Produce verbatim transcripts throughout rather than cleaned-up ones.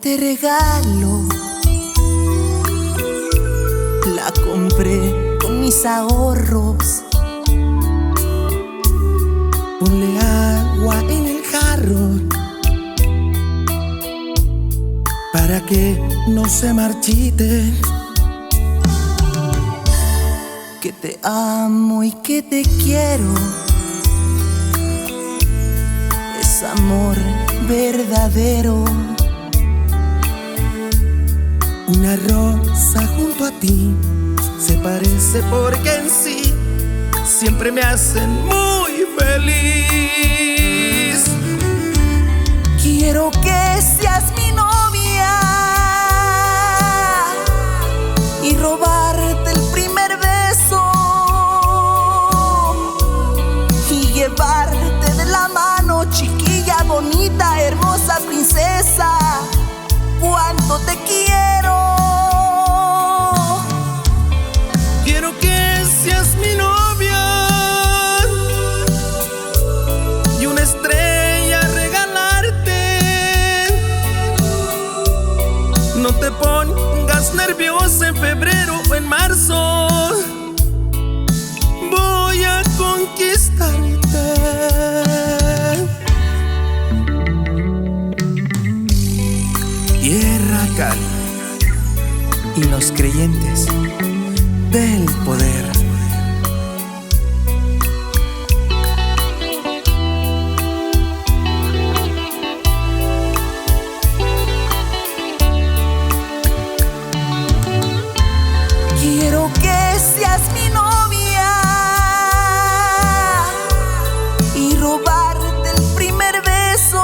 te regalo la compré con mis ahorros. Ponle agua en el jarro para que no se marchite. Que te amo y que te quiero, es amor verdadero. Una rosa junto a ti se parece porque en sí siempre me hacen muy feliz. Quiero que seas mi novia y robarte el primer beso y llevarte de la mano, chiquilla bonita, hermosa princesa. Cuánto te quiero. Quiero que seas mi novia y una estrella regalarte. No te pongas nerviosa en febrero o en marzo. Voy a conquistarte. Tierra Cali y los creyentes del poder. Quiero que seas mi novia y robarte el primer beso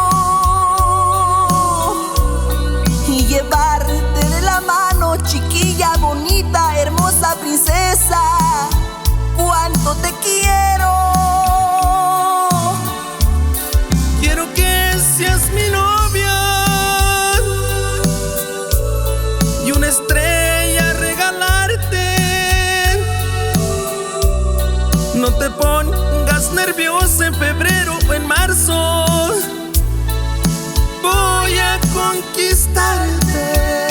y llevarte de la mano, chiquilla bonita, hermosa princesa. Cuánto te quiero. Quiero que seas mi novia y una estrella regalarte. No te pongas nerviosa en febrero o en marzo. Voy a conquistarte.